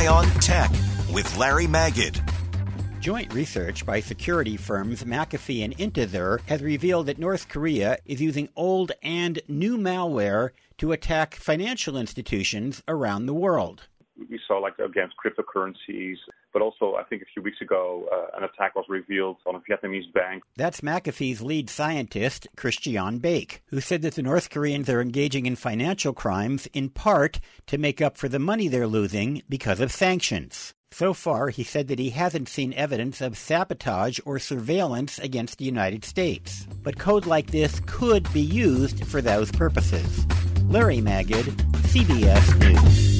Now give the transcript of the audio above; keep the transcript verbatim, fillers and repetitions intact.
Eye on Tech with Larry Magid. Joint research by security firms McAfee and Intezar has revealed that North Korea is using old and new malware to attack financial institutions around the world. We saw, like, against cryptocurrencies, but also, I think a few weeks ago, uh, an attack was revealed on a Vietnamese bank. That's McAfee's lead scientist, Christian Bake, who said that the North Koreans are engaging in financial crimes in part to make up for the money they're losing because of sanctions. So far, he said that he hasn't seen evidence of sabotage or surveillance against the United States. But code like this could be used for those purposes. Larry Magid, C B S News.